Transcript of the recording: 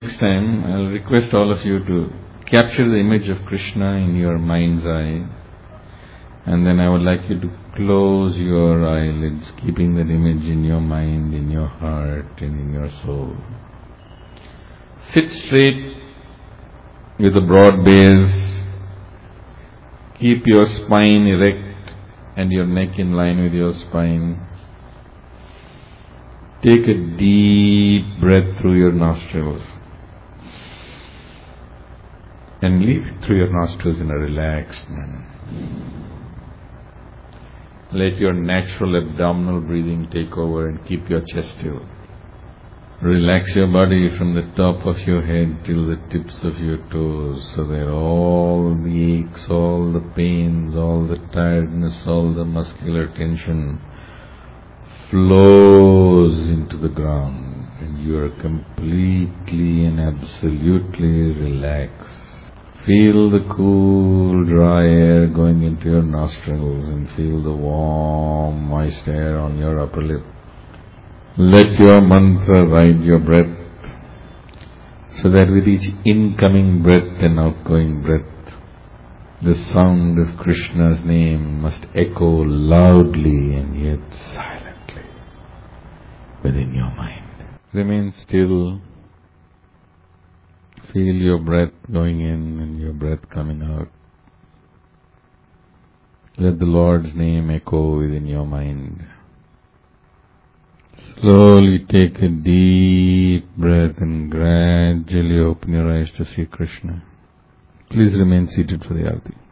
Next time, I'll request all of you to capture the image of Krishna in your mind's eye, and then I would like you to close your eyelids, keeping that image in your mind, in your heart, and in your soul. Sit straight with a broad base. Keep your spine erect and your neck in line with your spine. Take a deep breath through your nostrils and leave it through your nostrils in a relaxed manner. Let your natural abdominal breathing take over and keep your chest still. Relax your body from the top of your head till the tips of your toes, so that all the aches, all the pains, all the tiredness, all the muscular tension flows into the ground and you are completely and absolutely relaxed. Feel the cool, dry air going into your nostrils and feel the warm, moist air on your upper lip. Let your mantra ride your breath, so that with each incoming breath and outgoing breath, the sound of Krishna's name must echo loudly and yet silently within your mind. Remain still. Feel your breath going in and your breath coming out. Let the Lord's name echo within your mind. Slowly take a deep breath and gradually open your eyes to see Krishna. Please remain seated for the Aarti.